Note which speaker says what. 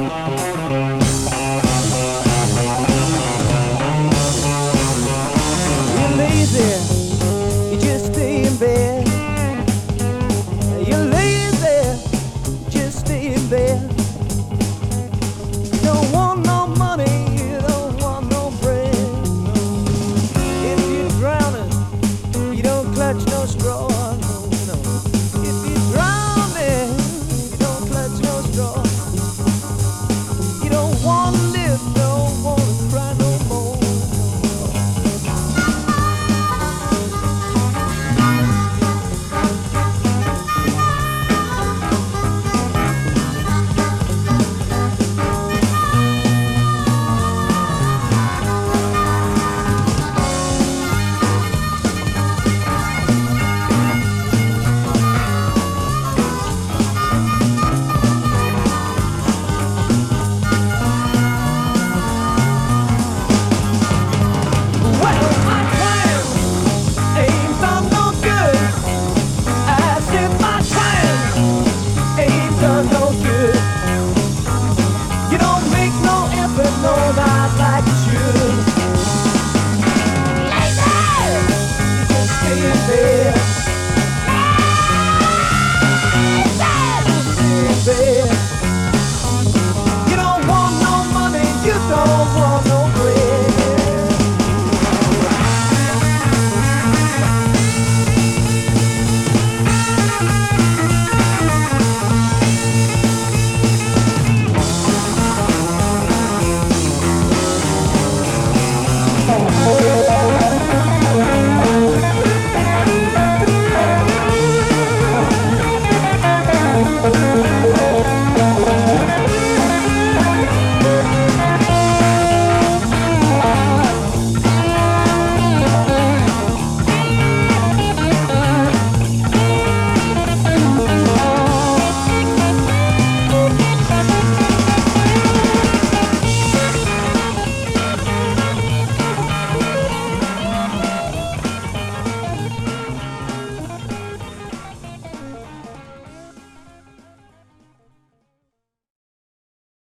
Speaker 1: You're lazy, you just stay in bed. You're lazy, just stay in bed. You don't want no money, you don't want no bread. No. If you're drowning, you don't clutch no straw. No, no. If you're drowning, you don't clutch no straw. You don't want to live, don't want to cry no more. Done